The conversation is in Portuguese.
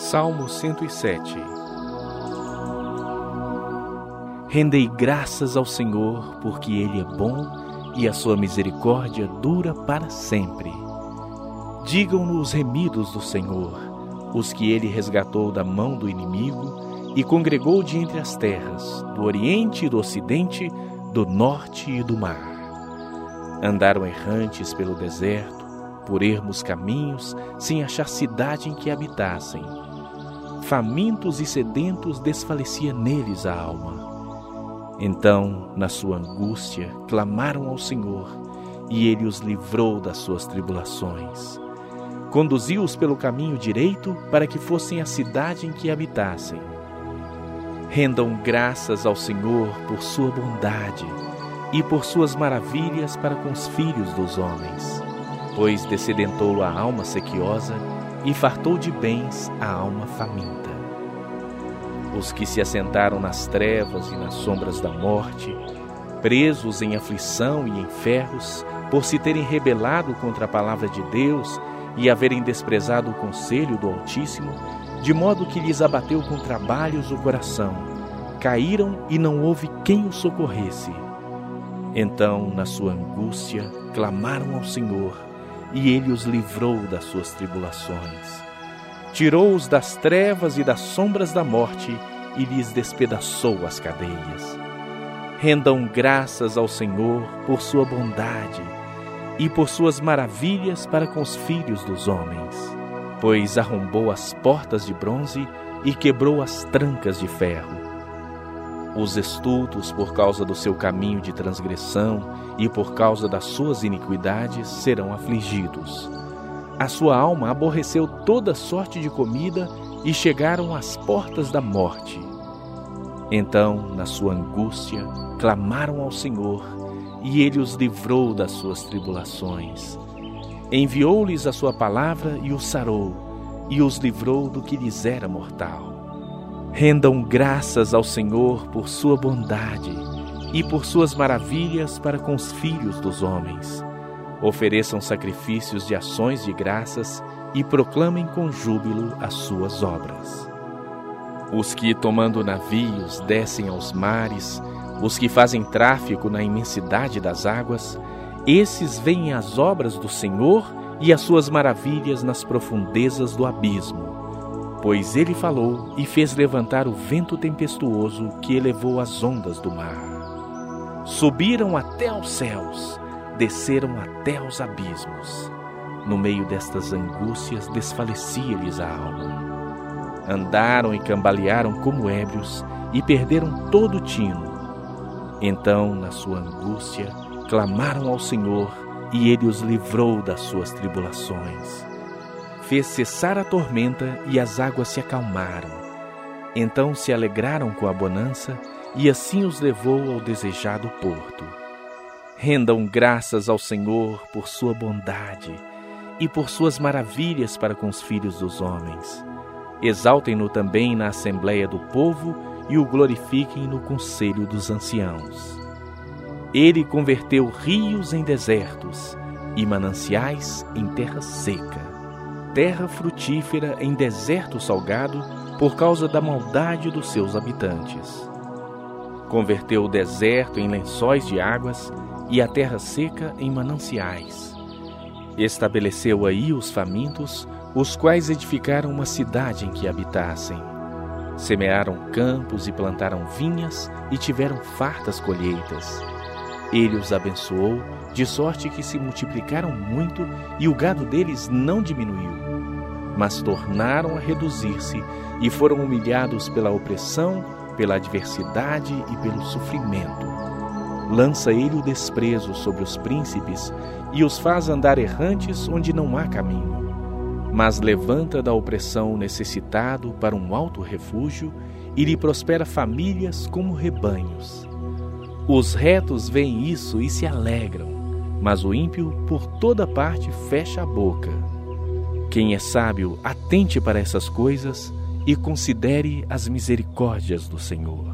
Salmo 107. Rendei graças ao Senhor, porque Ele é bom e a sua misericórdia dura para sempre. Digam-no os remidos do Senhor, os que Ele resgatou da mão do inimigo e congregou de entre as terras, do oriente e do ocidente, do norte e do mar. Andaram errantes pelo deserto, por ermos caminhos, sem achar cidade em que habitassem. Famintos e sedentos desfalecia neles a alma. Então, na sua angústia, clamaram ao Senhor, e Ele os livrou das suas tribulações. Conduziu-os pelo caminho direito, para que fossem à cidade em que habitassem. Rendam graças ao Senhor por sua bondade e por suas maravilhas para com os filhos dos homens. Pois descedentou a alma sequiosa e fartou de bens a alma faminta. Os que se assentaram nas trevas e nas sombras da morte, presos em aflição e em ferros, por se terem rebelado contra a palavra de Deus e haverem desprezado o conselho do Altíssimo, de modo que lhes abateu com trabalhos o coração, caíram e não houve quem os socorresse. Então, na sua angústia, clamaram ao Senhor, e Ele os livrou das suas tribulações. Tirou-os das trevas e das sombras da morte e lhes despedaçou as cadeias. Rendam graças ao Senhor por sua bondade e por suas maravilhas para com os filhos dos homens, pois arrombou as portas de bronze e quebrou as trancas de ferro. Os estultos, por causa do seu caminho de transgressão e por causa das suas iniquidades, serão afligidos. A sua alma aborreceu toda sorte de comida e chegaram às portas da morte. Então, na sua angústia, clamaram ao Senhor, e Ele os livrou das suas tribulações. Enviou-lhes a sua palavra e os sarou, e os livrou do que lhes era mortal. Rendam graças ao Senhor por sua bondade e por suas maravilhas para com os filhos dos homens. Ofereçam sacrifícios de ações de graças e proclamem com júbilo as suas obras. Os que, tomando navios, descem aos mares, os que fazem tráfico na imensidade das águas, esses veem as obras do Senhor e as suas maravilhas nas profundezas do abismo. Pois Ele falou e fez levantar o vento tempestuoso que elevou as ondas do mar. Subiram até aos céus, desceram até aos abismos. No meio destas angústias desfalecia-lhes a alma. Andaram e cambalearam como ébrios e perderam todo o tino. Então, na sua angústia, clamaram ao Senhor, e Ele os livrou das suas tribulações. Fez cessar a tormenta e as águas se acalmaram. Então se alegraram com a bonança, e assim os levou ao desejado porto. Rendam graças ao Senhor por sua bondade e por suas maravilhas para com os filhos dos homens. Exaltem-no também na assembleia do povo e o glorifiquem no conselho dos anciãos. Ele converteu rios em desertos e mananciais em terra seca, terra frutífera em deserto salgado por causa da maldade dos seus habitantes. Converteu o deserto em lençóis de águas e a terra seca em mananciais. Estabeleceu aí os famintos, os quais edificaram uma cidade em que habitassem. Semearam campos e plantaram vinhas e tiveram fartas colheitas. Ele os abençoou, de sorte que se multiplicaram muito e o gado deles não diminuiu. Mas tornaram a reduzir-se e foram humilhados pela opressão, pela adversidade e pelo sofrimento. Lança Ele o desprezo sobre os príncipes e os faz andar errantes onde não há caminho. Mas levanta da opressão o necessitado para um alto refúgio e lhe prospera famílias como rebanhos. Os retos veem isso e se alegram, mas o ímpio por toda parte fecha a boca. Quem é sábio, atente para essas coisas e considere as misericórdias do Senhor.